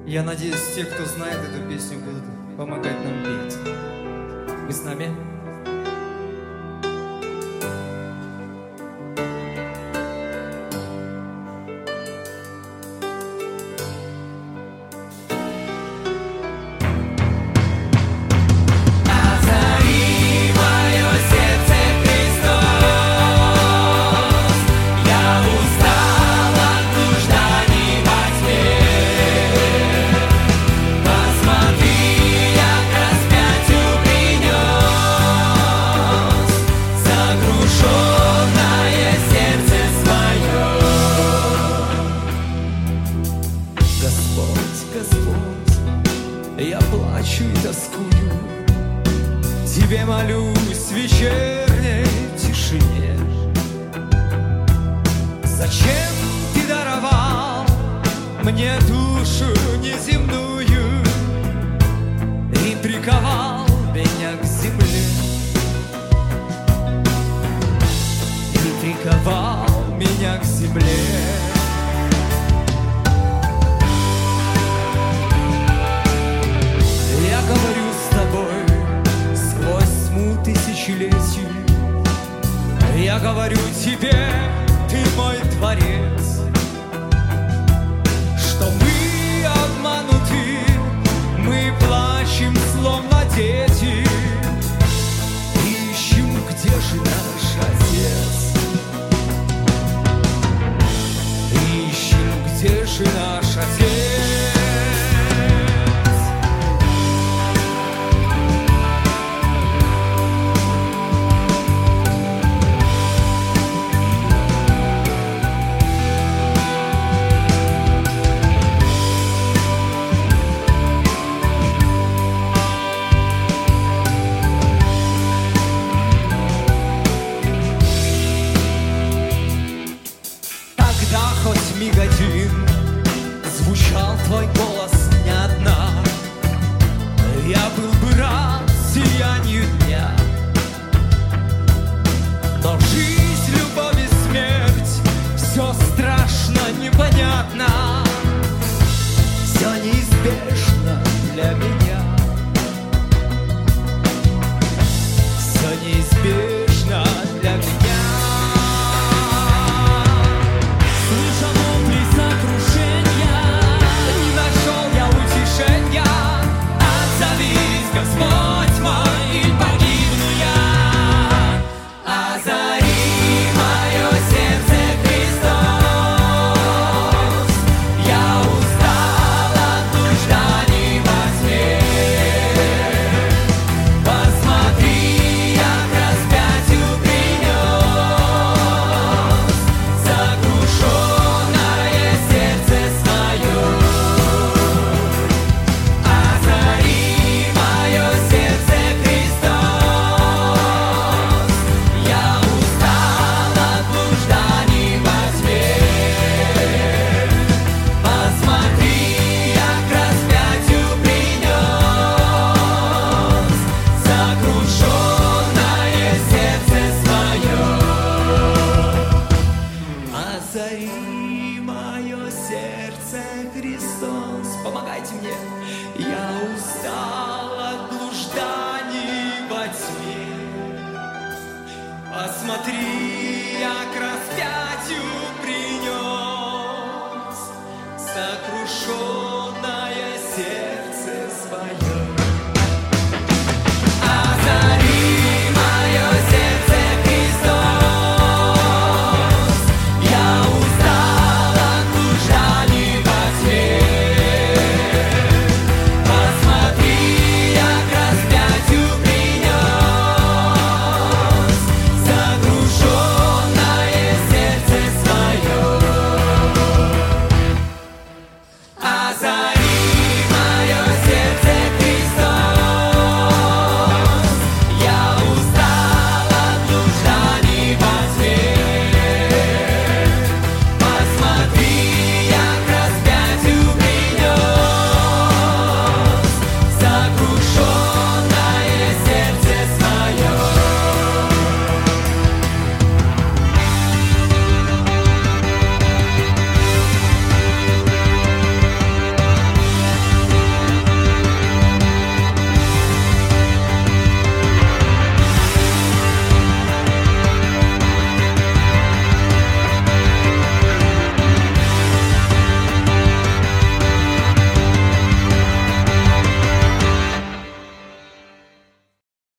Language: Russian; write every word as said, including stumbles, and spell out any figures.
Я надеюсь, те, кто знает эту песню, будут помогать нам петь. Вы с нами? Я плачу и тоскую, Тебе молюсь в вечерней тишине. Зачем Ты даровал мне душу неземную и приковал меня к земле, и приковал меня к земле? Говорю с тобой сквозь тьму тысячелетий. Я говорю тебе, ты мой творец, что мы обмануты, мы плачем, словно дети, ищем, где же наш отец, ищем, где же наш отец. Хоть миг один звучал твой голос не одна, я был бы рад сиянию дня. Но жизнь, любовь и смерть, все страшно, непонятно, все неизбежно для меня, все неизбежно для меня. Озари мое сердце, Христос, помогайте мне. Я устал от блужданий во тьме. Посмотри, як распят